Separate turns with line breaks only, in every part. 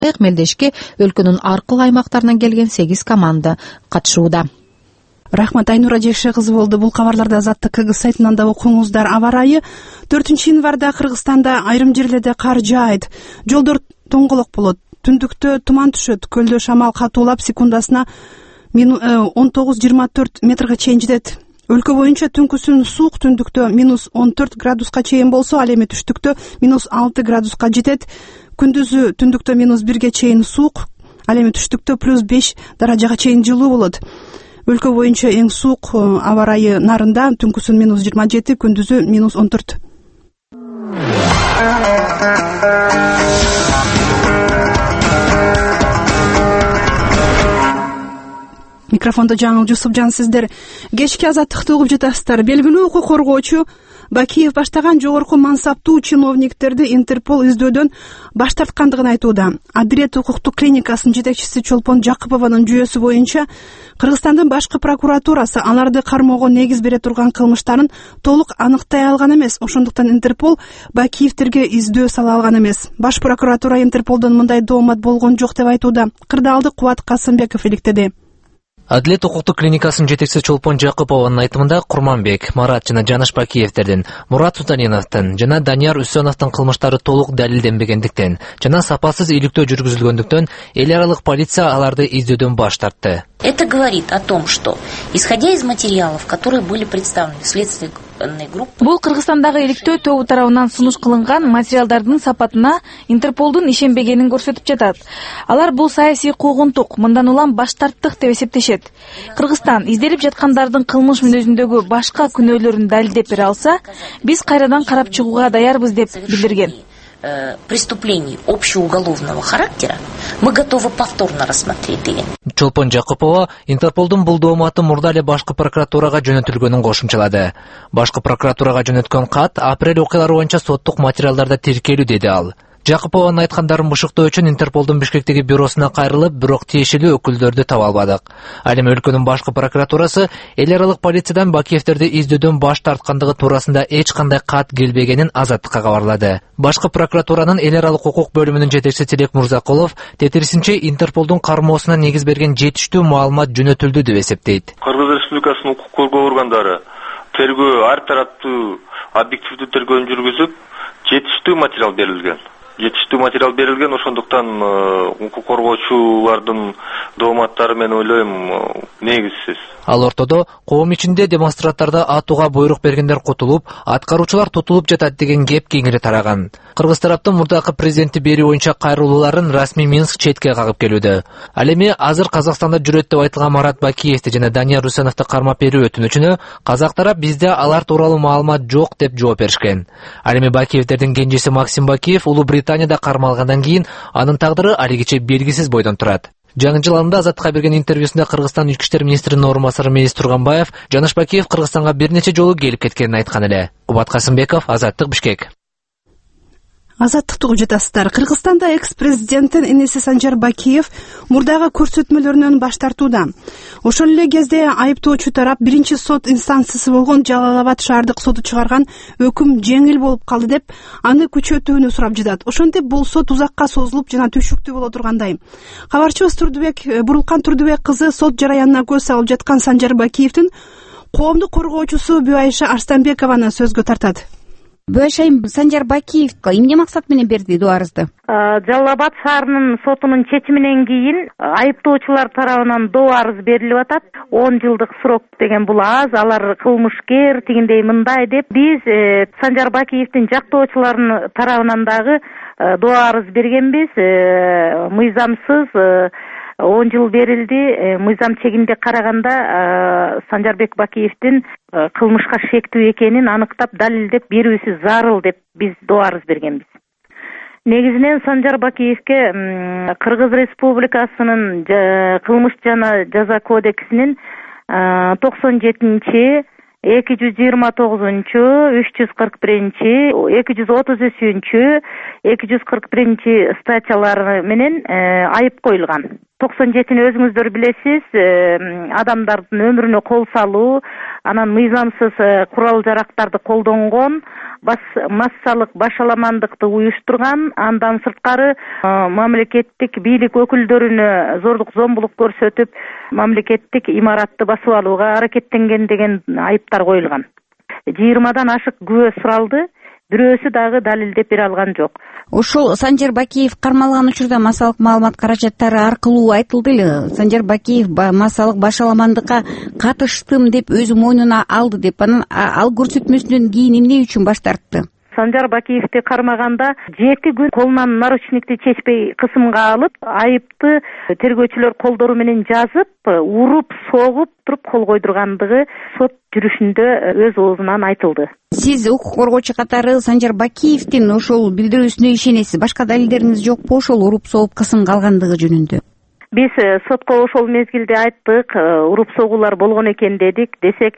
Мелдешке өлкөнүн ар кыл аймактарынан келген 8 команда катышууда.
Рахмат, Айнура Жекше кызы болду. Бул кабарларды Азаттык КГ сайтынан да окуңуздар. Аба ырайы 4-январда Кыргызстанда айрым жерлерде кар жаайт. Жолдор тоңголок болот. Түндүктө туман түшөт. Көлдө шамал катуулап секундасына 19-24 метрге чейин жетет. Өлкө боюнча түнкүсүн суук, түндүктө -14 градуска чейин болсо, ал эми түштүктө -6 градуска жетет. Күндүзү түндүктө -1ге чейин суук, ал эми түштүктө +5 даражага чейин жылуу болот. Өлкө боюнча эң суук аба ырайы нарында түнкүсүн -27, күндүзү -14. Микрофондо Жаңыл Жусупжан сиздер. Кечки Азаттыкты угуп жатасыздар. Белгилүү укук коргоочу Бакиев баштаган жогорку мансаптуу чиновниктерди Интерпол издөдөн баш тарткандыгын айтууда. Адрет укуктук клиникасынын жетекчиси Чолпон Жакыпованын жүйөсү боюнча Кыргызстандын башкы прокуратурасы аларды кармоого негиз бере турган кылмыштарын толук аныктай алган эмес. Ошондуктан Интерпол Бакиевтерге издөө сала алган эмес. Баш прокуратура Интерполдон мындай доомат болгон жок деп айтууда. Кырдаалды Кубат Касымбеков иликтеди.
Адлет укуктук клиникасынын жетекчиси Чолпон Жакыпованын айтымында Курманбек, Марат жана Жаныш Бакиевтердин, Мурат Султановдун жана Данияр Үсөновдун кылмыштары толук далилденбегендиктен жана сапасыз иликтөө жүргүзүлгөндүктөн эл аралык полиция аларды издөдөн баш тартты.
Это говорит о том, что, исходя из материалов, которые были представлены в следственной группе...
Бул Кыргызстандагы иликтөө тобу тарабынан сунуш кылынган материалдардын сапатына Интерполдун ишенбегенин көрсөтүп жатат. Алар бул саясий куугунтук, мындан улам баш тарттык деп эсептешет. Кыргызстан изделип жаткандардын кылмыш мүнөзүндөгү башка күнөөлөрүн далилдеп бере алса, биз кайрадан карап чыгууга даярбыз деп билдирген.
Преступлений общеуголовного характера мы готовы повторно рассмотреть деген.
Чолпон Жакыпова Интерполдун бул дооматы мурда эле башкы прокуратурага жөнөтүлгөнүн кошумчалады. Башкы прокуратурага жөнөткөн кат апрель окуялары боюнча соттук материалдарда тиркелүү деди ал. Жакыпованын айткандарын бушуктоо үчүн Интерполдун Бишкектеги бюросуна кайрылып, бирок тиешелүү өкүлдөрдү таба албадык. Ал эми өлкөнүн башкы прокуратурасы эл аралык полициядан Бакиевтерди издөдөн баш тарткандыгы туурасында эч кандай кат келбегенин Азаттыкка кабарлады. Башкы прокуратуранын эл аралык укук бөлүмүнүн жетекчиси Тилек Мурзакулов тетирисинче Интерполдун кармоосуна негиз берген жетиштүү маалымат жөнөтүлдү деп эсептейт.
Кыргыз Республикасынын укук коргоо органдары тергөө ар тараптуу объективдүү тергөөнү жүргүзүп, жетиштүү материал берилген, ошондуктан укук коргоочулардын дооматтары мен ойлойм негизсиз.
Ал ортодо коом ичинде демонстранттарда атууга буйрук бергендер кутулуп, аткаруучулар тутулуп жатат деген кеп кеңири тараган. Кыргыз тараптын мурдакы президенти бери боюнча кайрылууларын расмий Минск четке кагып келүүдө. Ал эми азыр Казакстанда жүрөт деп айтылган Марат Бакиевди жана Данияр Үсөновду кармап берүү өтүнүчүнө казак тарап бизде алар тууралуу маалымат жок деп жооп беришкен. Ал эми Бакиевтердин кенжеси Максим Бакиев Улуу Британияда кармалгандан кийин анын тагдыры алигиче белгисиз бойдон турат. Жаңы жыл айында Азаттыкка берген интервьюсунда Кыргызстан ички иштер министринин орун басары Мейис Турганбаев Жаныш Бакиев Кыргызстанга бир нече жолу келип кеткенин айткан эле. Кубат Касымбеков, Азаттык, Бишкек.
Азаттыкты угуп жатасыздар. Кыргызстанда экс-президенттин энеси Санжар Бакиев мурдагы көрсөтмөлөрүнөн баш тартууда. Ошол эле кезде айыптоочу тарап биринчи сот инстанциясы болгон Жалал Абад шаардык соту чыгарган өкүм жеңил болуп калды деп аны күчөтүүнү сурап жатат. Ошентип бул сот узакка созулуп жана түшүктүү боло тургандай. Кабарчыбыз Бурулкан Турдубек кызы сот жараянына көз салып жаткан Санжар Бакиевдин коомдук коргоочусу Бүайша Арстанбекованы сөзгө тартат.
Бүайшайым, Санжар Бакиев эмне максат менен берди арызды?
Жалал Абад шаарынын сотунун чечиминен кийин айыптоочулар тарабынан доо арыз берилип атат. 10 жылдык срок деген бул аз, алар кылмышкер тигиндей мындай деп биз Санжар Бакиевдин жактоочуларынын тарабынан дагы доо арыз бергенбиз. Мыйзамсыз 10 жыл берилди. Мыйзам чегинде караганда Санжарбек Бакиевдин кылмышка шектүү экенин аныктап далилдеп берүүсү зарыл деп биз доо арыз бергенбиз. Негизинен Санжар Бакиевке Кыргыз Республикасынын кылмыш жана жаза кодексинин 97-229-341, 233-241 статьялары менен айып коюлган. 97-ни өзүңүздөр билесиз, адамдардын өмүрүнө кол салуу, анан мыйзамсыз курал жарактарды колдонгон, массалык башаламандыкты уюштурган, андан сырткары мамлекеттик бийлик өкүлдөрүнө зордук зомбулук көрсөтүп, мамлекеттик имаратты басып алууга аракеттенген деген айыптар коюлган. 20-дан ашык күбө суралды, бирөөсү дагы далилдеп бере алган жок.
Ошол Санжар Бакиев кармалган учурда массалык маалымат каражаттары аркылуу айтылды эле. Санжар Бакиев массалык башаламандыкка катыштым деп өзү мойнуна алды деп, анан ал көрсөтмөсүнөн кийин эмне үчүн баш тартты?
Санжар Бакиевди кармаганда 7 күн колунан наручникти чечпей кысымга алып, айыпты тергөөчүлөр колдору менен жазып, уруп, согуп туруп кол койдургандыгы сот жүрүшүндө өз оозунан айтылды.
Сиз укук коргоочу катары Санжар Бакиевдин ошол билдирүүсүнө ишенесиз? Башка далилдериңиз жокпу ошол уруп согуп кысымга алгандыгы жөнүндө?
Биз сотко ошол мезгилде айттык, уруп согуулар болгон экен дедик, десек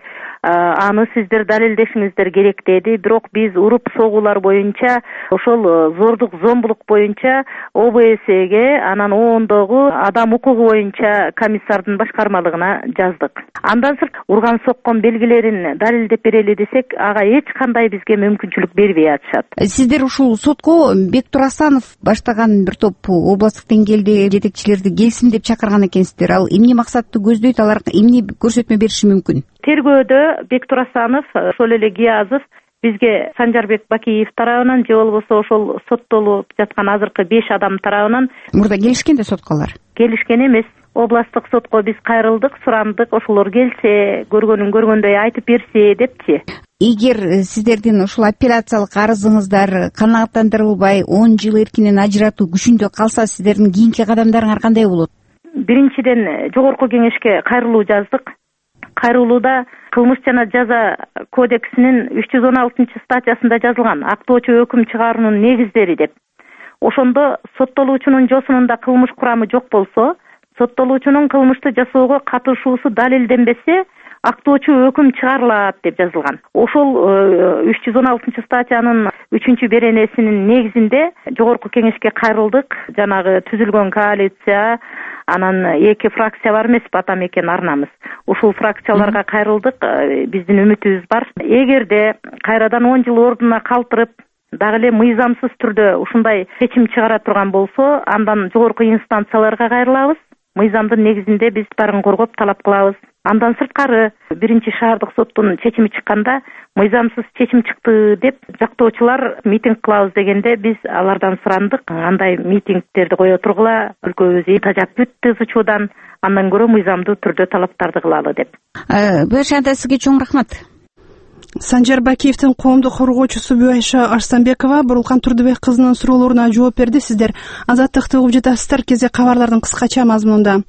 аны сиздер далилдешиңиздер керек деди. Бирок биз уруп согуулар боюнча, ошол зордук зомбулук боюнча ОБС-ге, анан оондогу адам укугу боюнча комиссардын башкармалыгына жаздык. Андан сырт урган соккон белгилерин далилдеп берели десек, ага эч кандай бизге мүмкүнчүлүк бербей атышат.
Сиздер ушул сотко Бектур Асанов баштаган бир топ областтык деңгээлде жетекчилерди келсин деп чакырган экенсиздер. Ал эмне максатты көздөйт, алар эмне көрсөтмө бериши мүмкүн?
Тергөөдө Бектур Асанов, ошол эле Гиязов бизге Санжарбек Бакиев тарабынан же болбосо ошол соттолуп жаткан азыркы 5 адам тарабынан
мурда келишкен да сотко алар?
Келишкен эмес. Областтык сотко биз кайрылдык, сурандык, ошолор келсе, көргөнүн көргөндөй айтып берсе депчи.
Эгер сиздердин ушул апелляциялык арызыңыздар канааттандырылбай 10 жыл эркинен ажыратуу күчүндө калса, сиздердин кийинки кадамдарыңар кандай болот?
Биринчиден жогорку кеңешке кайрылуу жаздык. Кайрылууда кылмыш жана жаза кодексинин 316-статьясында жазылган актоочу өкүм чыгаруунун негиздери деп. Ошондо соттолуучунун жосунунда кылмыш курамы жок болсо, соттолуучунун кылмышты жасоого катышуусу далилденбесе, актоочу өкүм чыгарылат деп жазылган. Ошол 316-статьянын 3-беренесинин негизинде жогорку кеңешке кайрылдык. Жанагы түзүлгөн коалиция, анан 2 фракция бар эмес, батам экен арнамыз. Ушул фракцияларга кайрылдык. Биздин үмүтүбүз бар. Эгерде кайрадан 10 жыл ордуна калтырып, дагы эле мыйзамсыз түрдө ушундай чечим чыгара турган болсо, андан жогорку инстанцияларга кайрылабыз. Мыйзамдын негизинде биз барын коргоп талап кылабыз. Андан сырткары 1-шаардык соттун чечими чыкканда, мыйзамсыз чечим чыкты деп жактоочулар митинг кылабыз дегенде, биз алардан сурандык, андай митингдерди кое тургула, өлкөбүз тажап бүттү учуудан, андан көрө мыйзамдуу түрдө талаптарды кылалы деп.
Башанда сизге чоң рахмат.
Санжар Бакиевдин коомдук коргоочусу Бүайша Арстанбекова Бурулкан Турдубек кызынын суроолоруна жооп берди. Сиздер Азаттыкты угуп жатасыздар. Кезек кабарлардын кыскача мазмунунда.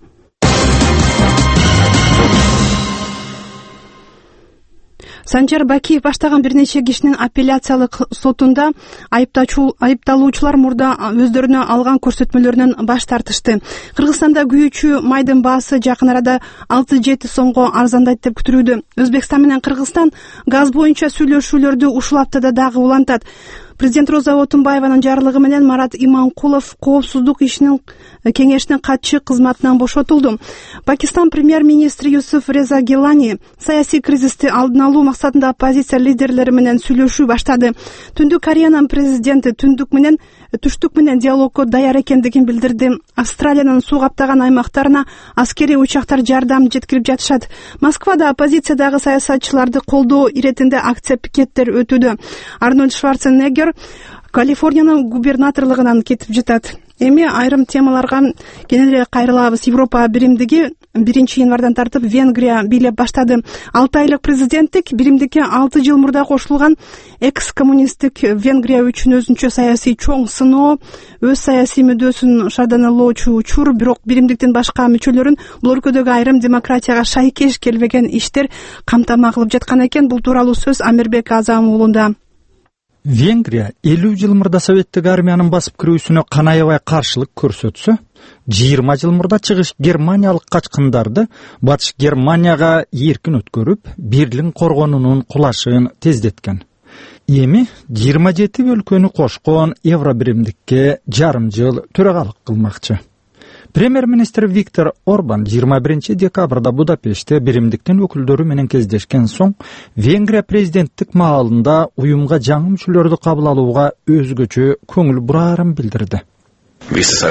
Санжар Бакиев баштаган бир нече кишинин апелляциялык сотунда айыпталуучулар мурда өздөрүнө алган көрсөтмөлөрүнөн баш тартышты. Кыргызстанда күйүүчү майдын баасы жакын арада 6-7 сомго арзандайт деп күтүлүүдө. Өзбекстан менен Кыргызстан газ боюнча сүйлөшүүлөрдү ушул аптада дагы улантат. Президент Роза Отунбаеванын жарлыгы менен Марат Иманкулов коопсуздук ишинин кеңешинин катчы кызматынан бошотулду. Пакистан премьер-министри Юсуф Реза Гилани саясий кризисти алдын алуу максатында оппозиция лидерлери менен сүйлөшүү баштады. Түндүк Кореянын президенти түштүк менен диалогко даяр экендигин билдирди. Австралиянын суу каптаган аймактарына аскерий учактар жардам жеткирип жатышат. Москвада оппозициядагы саясатчыларды колдоо иретинде акция пикеттер өтүүдө. Арнольд Шварценеггер Калифорниянын губернаторлугунан кетип жатат. Эми айрым темаларга кененирээк кайрылабыз. Европа биримдиги 1-январдан тартып Венгрия бийлеп баштады. 6 айлык президенттик биримдикке 6 жыл мурда кошулган экс-коммунисттик Венгрия үчүн өзүнчө саясий чоң сыноо, өз саясий мүддөсүн шарданалоочу учур. Бирок биримдиктин башка мүчөлөрүн бул өлкөдөгү айрым демократияга шайкеш келбеген иштер камтама кылып жаткан экен. Бул тууралуу сөз Амирбек Азам уулунда.
Венгрия 50 жыл мурда советтик армиянын басып кирүүсүнө канаябай каршылык көрсөтсө, 20 жыл мурда чыгыш германиялык качкындарды Батыш Германияга эркин өткөрүп, бирлигин коргонунун кулашын тездеткен. Эми 27 өлкөнү кошкон Евро биримдикке жарым жыл төрагалык кылмакчы. Премьер-министр Виктор Орбан 21 декабрда Будапештте биримдиктин өкүлдөрү менен кездешкен соң Венгрия президенттик маалында уюмга жаңы мүчөлөрдү кабыл алууга өзгөчө көңүл бурарын билдирди.
Биз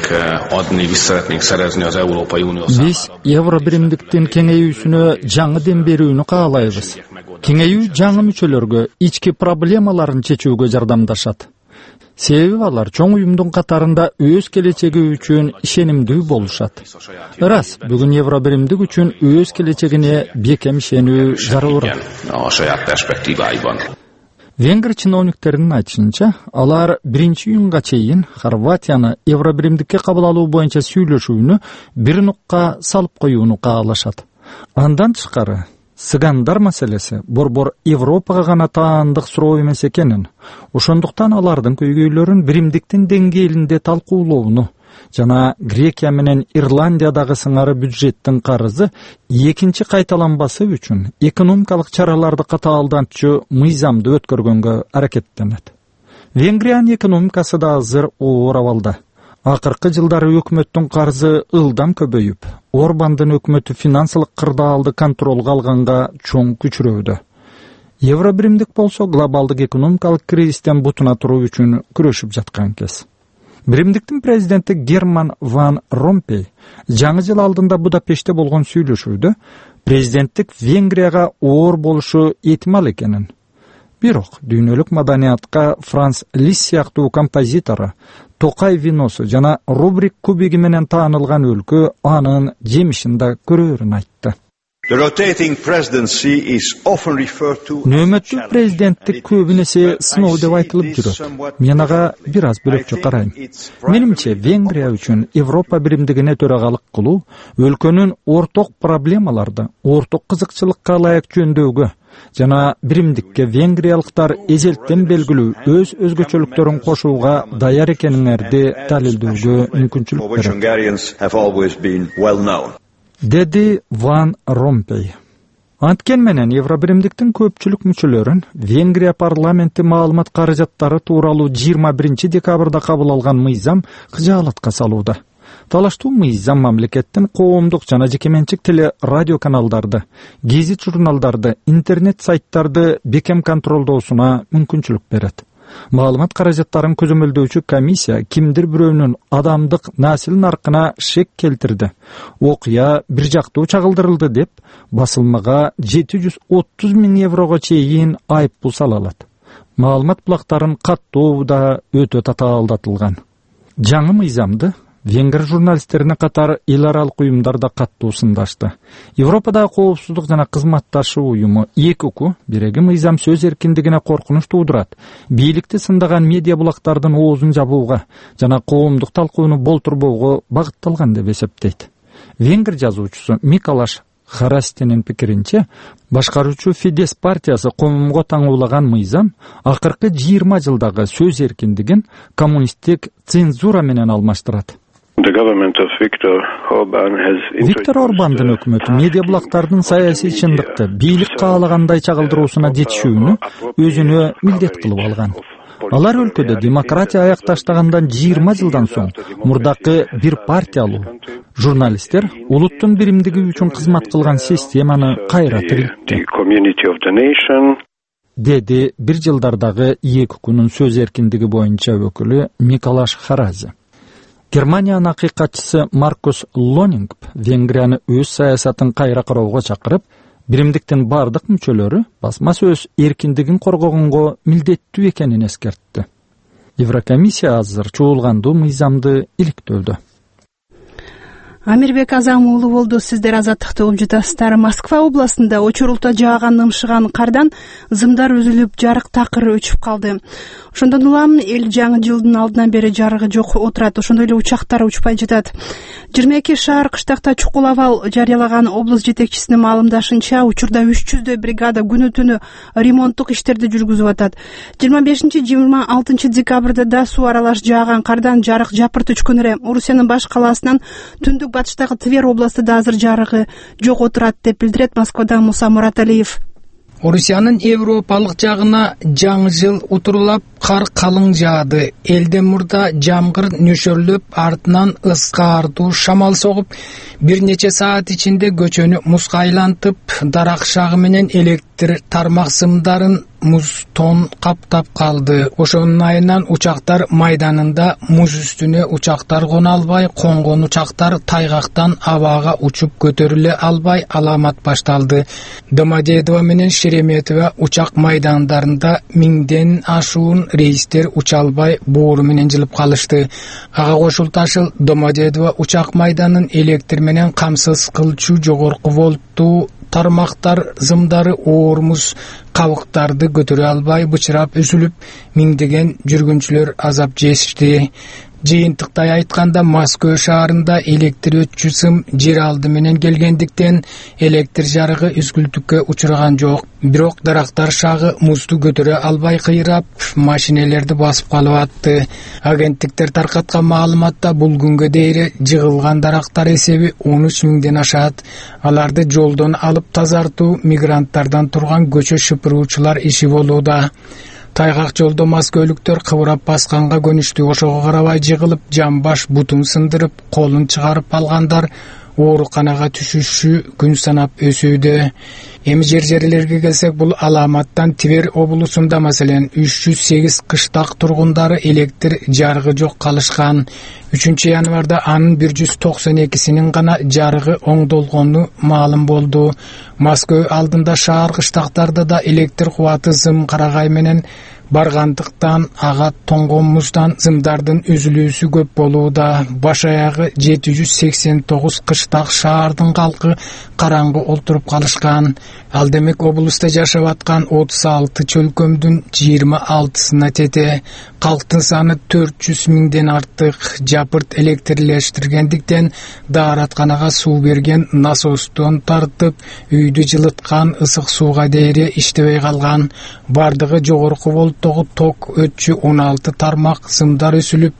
Евро биримдиктин кеңейүүсүнө жаңы дем берүүнү каалайбыз. Кеңейүү жаңы мүчөлөргө ички проблемаларын чечүүгө жардамдашат. Себеби алар чоң уюмдун катарында өз келечеги үчүн ишенимдүү болушат. Рас, бүгүн евро биримдик үчүн өз келечегине бекем ишенүү зарыл. Венгр чиновниктеринин айтышынча, алар 1-июнга чейин Хорватияны евро биримдикке кабыл алуу боюнча сүйлөшүүнү бир нукка салып коюуну каалашат. Андан тышкары сыгандар маселеси борбор Европага гана таандык суроо эмес экенин, ошондуктан алардын көйгөйлөрүн биримдиктин деңгээлинде талкуулоону жана Грекия менен Ирландиядагы сыңары бюджеттин карызы экинчи кайталанбасы үчүн экономикалык чараларды катаалдантчу мыйзамды өткөргөнгө аракеттенет. Венгриянын экономикасы да азыр оор абалда. Акыркы жылдары өкмөттүн карызы ылдам көбөйүп, Орбандын өкмөтү финансылык кырдаалды контролго алганга чоң күчүрөдө. Евро биримдик болсо глобалдык экономикалык кризистен бутуна туруу үчүн күрөшүп жаткан кез. Биримдиктин президенти Герман ван Ромпей жаңы жыл алдында Будапештте болгон сүйлөшүүдө президенттик Венгрияга оор болушу этимал экенин, бирок дүйнөлүк маданиятка Франц Лис сыяктуу композитор Токай виносу жана Рубрик кубиги менен таанылган өлкө анын жемишин да көрөрүн айтты. Нөөмөттүү президенттик көбүнесе сыноо деп айтылып жүрөт. Мен ага бир аз бөлөкчө карайм. Менимче, Венгрия үчүн Европа биримдигине төрагалык кылуу өлкөнүн орток проблемаларды орток кызыкчылыкка ылайык жөндөөгө жана биримдикке венгриялыктар эзелттен белгилүү өз өзгөчөлүктөрүн кошууга даяр экениңерди далилдөөгө мүмкүнчүлүк берет, деди Ван Ромпей. Анткен менен евро биримдиктин көпчүлүк мүчөлөрүн Венгрия парламенти маалымат каражаттары тууралуу 21 декабрда кабыл алган мыйзам кыжаалатка салууда. Талаштуу мыйзам мамлекеттин коомдук жана жекеменчик теле радио каналдарды, гезит журналдарды, интернет сайттарды бекем контролдоосуна мүмкүнчүлүк берет. Маалымат каражаттарын көзөмөлдөөчү комиссия кимдир бирөөнүн адамдык насил наркына шек келтирди, окуя бир жактуу чагылдырылды деп басылмага 730 000 еврого чейин айыппул сала алат. Маалымат булактарын каттоо да өтө татаалдатылган. Жаңы мыйзамды венгр журналисттерине катар эл аралык уюмдар да каттуу сындашты. Европадагы коопсуздук жана кызматташуу уюму ЕКУ биреги мыйзам сөз эркиндигине коркунуч туудурат, бийликти сындаган медиа булактардын оозун жабууга жана коомдук талкууну болтурбоого багытталган деп эсептейт. Венгр жазуучусу Микалаш Харастенин пикиринче, башкаруучу Фидес партиясы коомго таңуулаган мыйзам акыркы 20 жылдагы сөз эркиндигин коммунисттик цензура менен алмаштырат. Виктор Орбандын өкмөтү медиа булактардын саясий чындыкты бийлик каалагандай чагылдыруусуна жетишүүнү өзүнө милдет кылып алган. Алар өлкөдө демократия аякташтагандан 20 жылдан соң мурдакы бир партиялуу журналисттер улуттун биримдиги үчүн кызмат кылган системаны кайра тирилтти, деди бир жылдардагы ЕКУнун сөз эркиндиги боюнча өкүлү Микалаш Харази. Германиянын акыйкатчысы Маркус Лонинг Венгрияны өз саясатын кайра кароого чакырып, биримдиктин бардык мүчөлөрү басма сөз эркиндигин коргогонго милдеттүү экенин эскертти. Еврокомиссия азыр чуулгандуу мыйзамды иликтөөдө.
Амирбек Азам уулу болду. Сиздер азаттыкты угуп жатасыздар. Москва областында очурулта жааган ымшыган кардан зымдар үзүлүп, жарык такыр өчүп калды. Ошондон улам эл жаңы жылдын алдынан бери жарыгы жок отурат. Ошондой эле учактар учпай жатат. 22 шаар кыштакта чукул абал жарыялаган облус жетекчисинин маалымдашынча, учурда 300 бригада күнү түнү ремонттук иштерди жүргүзүп атат. 25-26 декабрда да суу аралаш жааган кардан жарык жапырт өчкөн эле. Орусиянын баш калаасынан түндүк батыштагы Твер областында азыр жарыгы жок отурат деп билдирет Москвадан Муса Мураталиев.
Орусиянын европалык жагына жаңы жыл утурулап
кар калың жаады. Элден мурда жамгыр нөшөрлөп, артынан ысқартуу шамал согуп, бир нече саат ичинде көчөнү музга айлантып, дарак шагы менен электр тармак сымдарын муз тон каптап калды. Ошонун айынан учактар майданында муз үстүнө учактар кона албай, конгон учактар тайгактан абага учуп көтөрүлө албай аламат башталды. Домодедово менен Шереметова учак майдандарында миңден ашуун рейстер уча албай боору менен жылып калышты. Ага кошулташыл Домодедово учак майданын электр менен камсыз кылчу жогорку волттуу тармактар зымдары оор муз кабыктарды көтөрө албай бычырап үзүлүп, миңдеген жүргүнчүлөр азап жешти. Жыйынтыктай айтканда, Москва шаарында электр өтчү сым жер алды менен келгендиктен электр жарыгы үзгүлтүккө учураган жок. Бирок дарактар шагы музду көтөрө албай кыйрап, машинелерди басып калып атты. Агенттиктер таркаткан маалыматта бул күнгө дейин жыгылган дарактар эсеби 13 миңден ашат. Аларды жолдон алып тазартуу мигранттардан турган көчө шыпыруучулар иши болууда. Тайгак жолдо маскөлүктөр кыбырап басканга көнүштү. Ошого карабай жыгылып, жамбаш бутун сындырып, колун чыгарып алгандар ооруканага түшүшү күн санап өсүүдө. Эми жерлерге келсек, бул аламаттан Тивер облусунда маселен 308 кыштак тургундары электр жарыгы жок калышкан. 3 январда анын 192синин гана жарыгы оңдолгону маалым болду. Москва алдында шаар кыштактарда да электр кубаты зым карагай менен баргандыктан ага тоңгон муздан зымдардын үзүлүүсү көп болууда. Баш аягы 789 кыштак шаардын калкы караңгы олтуруп калышкан. Ал демек облуста жашап аткан 36 чөлкөмдүн 26сына тете. Калктын саны 400 миңден артык. Жапырт электрлештиргендиктен дааратканага суу берген насостон тартып, үйдү жылыткан ысык сууга дейре иштебей калган. Бардыгы жогорку волттогу ток өтчү 16 тармак сымдар өсүлүп,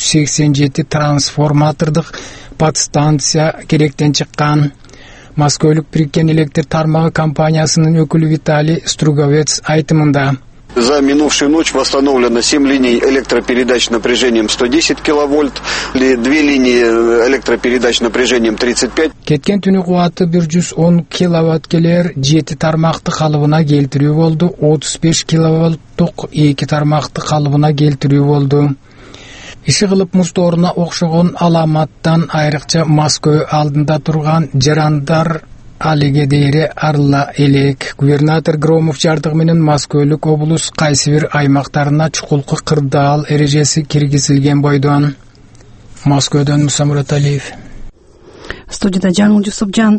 187 трансформатордук подстанция керектен чыккан. Москвалык Бириккен электр тармагы компаниясынын өкүлү Виталий Струговец айтымында:
За минувшую ночь восстановлено 7 линий электропередач напряжением 110 киловольт, 2 линии электропередач напряжением 35.
Кеткен түнү кубаты 110 киловатт келер 7 тармакты калыбына келтирүү болду. 35 киловатттук 2 тармакты калыбына келтирүү болду. Иши кылып муздооруна окшогон аламаттан айрыкча Москва алдында турган жарандар алиге дейре арыла элек. Губернатор Громов жардыгы менен Москвалык облус кайсы бир аймактарына чукулку кырдаал эрежеси киргизилген бойдон. Москвадан Муса Мураталиев.
Студияда Жаңыл Жусупжан.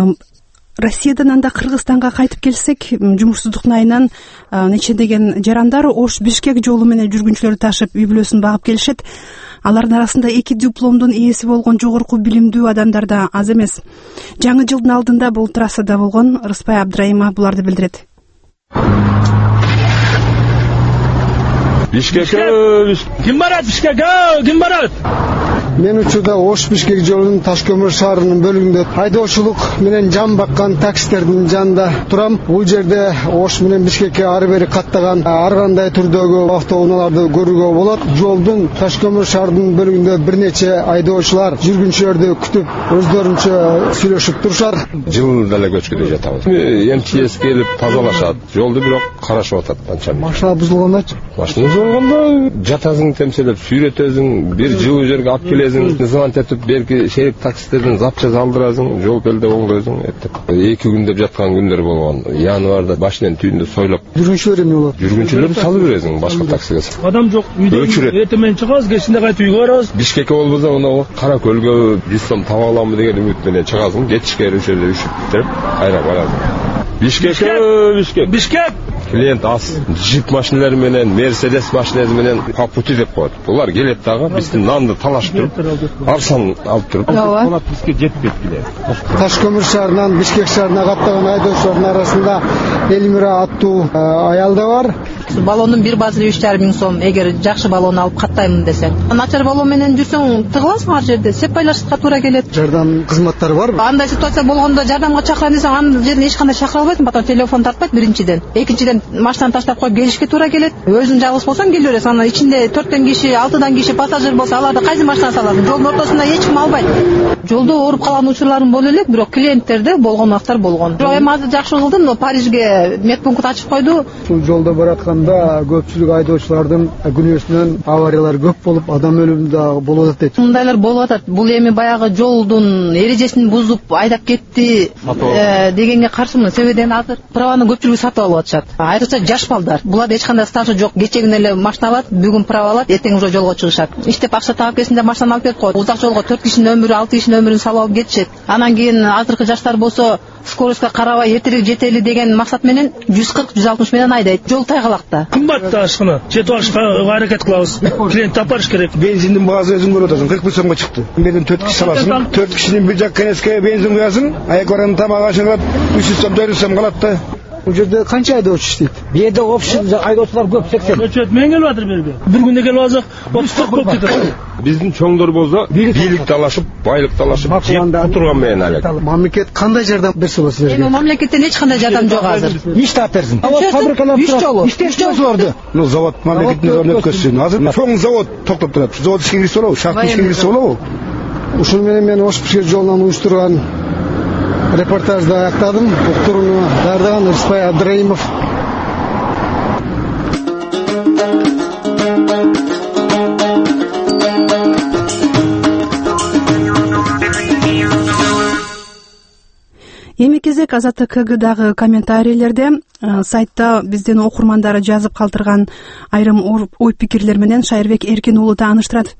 Россиядан анда Кыргызстанга кайтып келсек, жумушсуздуктун айынан нечедеген жарандар Ош Бишкек жолу менен жүргүнчүлөрдү ташып үй бүлөсүн багып келишет. Алардын арасында 2 дипломдун ээси болгон жогорку билимдүү адамдар да аз эмес. Жаңы жылдын алдында бул трассада болгон Рыспай Абдраимов буларды билдирет.
Бишкекке ким барат? Бишкекке ким барат?
Мен учурда Ош Бишкек жолунун Ташкөмүр шаарынын бөлүгүндө айдоочулук менен жан баккан таксистердин жанында турам. Бул жерде Ош менен Бишкекке ары бери каттаган ар кандай түрдөгү автоунааларды көрүүгө болот. Жолдун Ташкөмүр шаарынын бөлүгүндө бир нече айдоочулар жүргүнчүлөрдү күтүп, өздөрүнчө сүйлөшүп турушат.
Жылында эле көчкүдө жатабыз. МЧС келип тазалашат. Жолду бирок карашып атат анча.
Машина бузулгандачы?
Машина бузулганда жатасың, темселеп сүйрөтөсүң, бир жылуу жерге алып келесиң. Звонок этип берки шерик таксистерден запчас алдырасың, жол келде оңдойсуң этип. 2 күн деп жаткан күндөр болгон. Январда башынан түйүндө сойлоп.
Жүргүнчүлөр эме болот?
Жүргүнчүлөрдү салып бересиң башка таксиге.
Адам жок, үйдөн эртемен чыгабыз, кечинде кайтып үйгө барабыз.
Бишкекке болбосо мына Кара көлгө 100 сом таба аламы деген үмүт менен чыгасың. Жетишке ошол жерде үшүп кайра барасың. Бишкек. Клиент аз. Джип машиналары менен, Мерседес машинасы менен по пути деп коет. Булар келет дагы биздин нанды талашып туруп, арсан алып туруп, булар бизге жетпейт келе.
Ташкөмүр шаарынан Бишкек шаарына каттаган айдоочулардын арасында Элмира аттуу аял да бар.
Баллондун бир базары 3,5 миң сом. Эгер жакшы баллон алып каттаймын десең. Начар баллон менен жүрсөң тыгыласың ар жерде. Сеп байлашырга туура келет.
Жардам кызматтары барбы?
Андай ситуация болгондо жардамга чакырам десең, анын жерине эч кандай чакыра албайсың. Потом телефон тартпайт биринчиден. Экинчиден машинаны таштап коюп келишке туура келет. Өзүң жалгыз болсоң келе бересиң. Анан ичинде 4төн киши, 6дан киши пассажир болсо, аларды кайсы машина саласың? Жолдун ортосунда эч ким албайт. Жолдо ооруп калган учурларым боло элек, бирок клиенттерде болгон актар болгон. Эми азыр жакшы кылдым, но Парижге медпункт ачып койду.
Ушул жолдо баратканда көпчүлүк айдоочулардын күнөөсүнөн авариялар көп болуп, адам өлүмү да болуп атат дейт.
Мындайлар болуп атат. Бул эми баягы жолдун эрежесин бузуп айдап кетти дегенге каршымын. Себеби азыр праваны көпчүлүгү сатып алып атышат. Айрыкча жаш балдар. Буларда эч кандай стажы жок. Кечегин эле машина алат, бүгүн права алат, эртең уже жолго чыгышат. Иштеп акча таап келсин деп машинаны алып кетип коет. Узак жолго 4 кишинин өмүрү, 6 кишинин өмүрүн салып алып кетишет. Анан кийин азыркы жаштар болсо скоростька карабай эртерээк жетели деген максат менен 140-160 менен айдайт. Жол тайгалакта.
Кымбат ашкына. Жетип алышка аракет кылабыз. Клиент тапарыш керек.
Бензиндин баасы өзүң көрүп атасың. 40 сомго чыкты. Менден 4 киши саласың. 4 кишинин бир жак кенеске бензин куясың. Аяк баран тамак ашырат 300 сом 400 сом калат да. Бул жерде канча айдоочу иштейт?
Бу жерде общий айдоочулар көп 80. Өчөт мен келип атыр берге. Бир күндө келип алсак 30 болуп кетет.
Биздин чоңдор болсо бийлик талашып, байлык талашып жеп отурган менен алек.
Мамлекет кандай жардам берсе болот силерге?
Эми мамлекеттен эч кандай жардам жок азыр.
Иш таап берсин.
Фабрикалар
иштешолорду. Ну завод мамлекеттин назарына өткөзсүн. Азыр чоң завод токтоп турат. Завод ишке кирсе болобу? Шахта ишке кирсе болобу? Ушуну менен мен Ош-Пишкек жолунан уюштурган репортажды аяктадым. Уктурууну даярдаган Рыспай Абдраимов.
Эми кезек АзаттыкКгдагы комментарийлерде сайтта биздин окурмандары жазып калтырган айрым ой пикирлер менен Шайырбек Эркин уулу тааныштырат.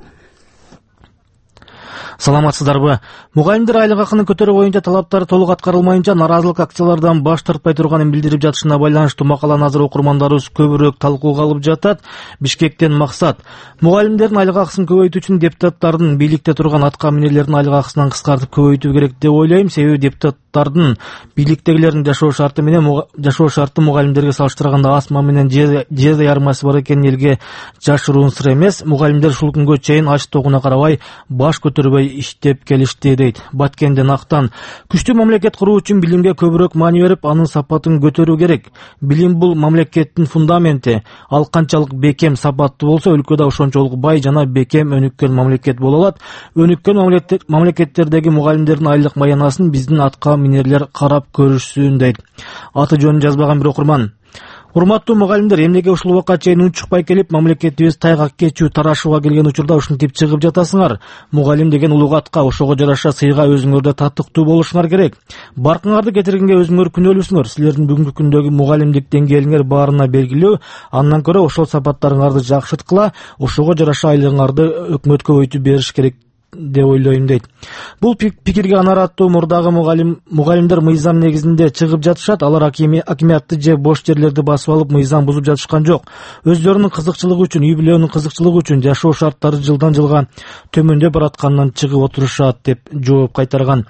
Саламатсыздарбы? Мугалимдер айлык акынын көтөрүү боюнча талаптары толук аткарылмайынча наразылык акциялардан баш тартпай турганын билдирип жатышына байланыштуу макаланы азыр окурмандарыбыз көбүрөөк талкууга алып жатат. Бишкектен максат мугалимдердин айлык акысын көбөйтүү үчүн депутаттардын бийликте турган атка минерлердин айлык акысынан кыскартып көбөйтүү керек деп ойлойм. Себеби депутаттардын бийликтегилердин жашоо шарты мугалимдерге салыштырганда асма менен жер ярмасы бар экенин элге жашыруун сыр эмес. Мугалимдер ушул күнгө чейин ач тогуна карабай баш көтөрбөй иштеп келишти дейт. Баткенден Актан күчтүү мамлекет куруу үчүн билимге көбүрөөк маани берип, анын сапатын көтөрүү керек. Билим бул мамлекеттин фундаменти. Ал канчалык бекем, сапаттуу болсо, өлкөдө ошончолук бай жана бекем өнүккөн мамлекет боло алат. Өнүккөн мамлекеттердеги мугалимдердин айлык маянасын биздин атка минерлер карап көрүшсүн дейт. Аты жөнүн жазбаган бир окурман. Урматтуу мугалимдер, эмнеге ушул убакка чейин үн чыкпай келип, мамлекетибиз тайгак кечүү, тарашууга келген учурда ушинтип чыгып жатасыңар? Мугалим деген улуг атка, ошого жараша сыйга өзүңөр да татыктуу болушуңар керек. Баркыңарды кетиргенге өзүңөр күнөөлүүсүңөр. Силердин бүгүнкү күндөгү мугалимдик деңгээлиңер баарына белгилүү. Андан көрө ошол сапаттарыңарды жакшырткыла, ошого жараша айлыгыңарды өкмөткө көбөйтүп бериш керек деп ойлойм дейт. Бул пикирге анараттуу мурдагы мугалимдер мыйзам негизинде чыгып жатышат. Алар акимиятты же бош жерлерди басып алып мыйзам бузуп жатышкан жок. Өздөрүнүн кызыкчылыгы үчүн, үй бүлөнүн кызыкчылыгы үчүн жашоо шарттары жылдан жылга төмөндөп баратканынан чыгып отурушат деп жооп кайтарган.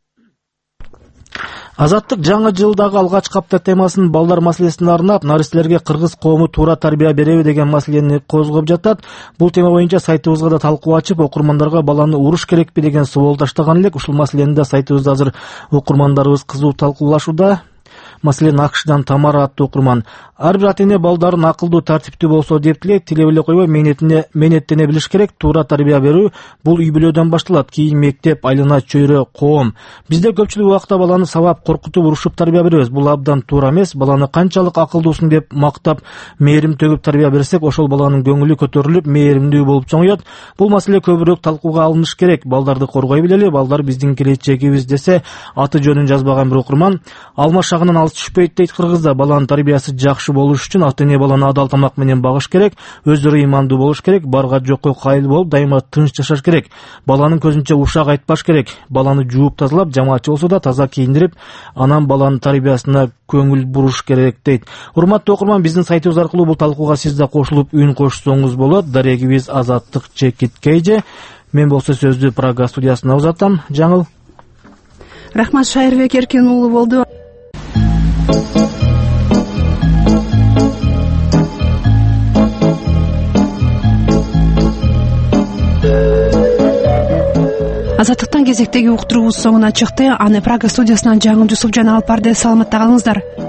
Азаттык жаңы жылдагы алгачкы апта темасын балдар маселесине арнап, наристелерге кыргыз коому туура тарбия береби деген маселени козгоп жатат. Бул тема боюнча сайтыбызга да талкуу ачып, окурмандарга баланы уруш керекпи деген суроол таштаган элек. Ушул маселени да сайтыбызда азыр окурмандарыбыз кызуу талкуулашууда. Маселен, Акшдан Тамара аттуу окурман. Ар бир ата-эне балдарын акылдуу, тартиптүү болсо деп тилейт. Тилеп эле койбой, менеттене билиш керек. Туура тарбия берүү бул үй бүлөдөн башталат. Кийин мектеп, айлана, чөйрө, коом. Бизде көпчүлүк убакта баланы сабап, коркутуп, урушуп тарбия беребиз. Бул абдан туура эмес. Баланы канчалык акылдуусуң деп мактап, мээрим төгүп тарбия берсек, ошол баланын көңүлү көтөрүлүп, мээримдүү болуп чоңоет. Бул маселе көбүрөөк талкууга алыныш керек. Балдарды коргой билели, балдар биздин келечегибиз десе, аты жөнүн жазбаган бир окурман. Алма шагынан алыс түшпөйт дейт кыргызда. Баланын тарбиясы жакшы болуш үчүн ата-эне баланы адал тамак менен багыш керек, өздөрү имандуу болуш керек, барга жокко кайыл болуп, дайыма тынч жашаш керек. Баланын көзүнчө ушак айтпаш керек. Баланы жууп тазалап, жамаатчы болсо да таза кийиндирип, анан баланын тарбиясына көңүл буруш керек дейт. Урматтуу окурман, биздин сайтыбыз аркылуу бул талкууга сиз да кошулуп үн кошсоңуз болот. Дарегибиз Азаттык Чекиткейже. Мен болсо сөздү Прага студиясына узатам. Жаңыл.
Рахмат, Шайырбек Эркин уулу болду. Азаттыктан кезектеги уктуруубуз соңуна чыкты. Аны Прага студиясынан Жаңыл Жусупжан алып барды. Саламатта калыңыздар.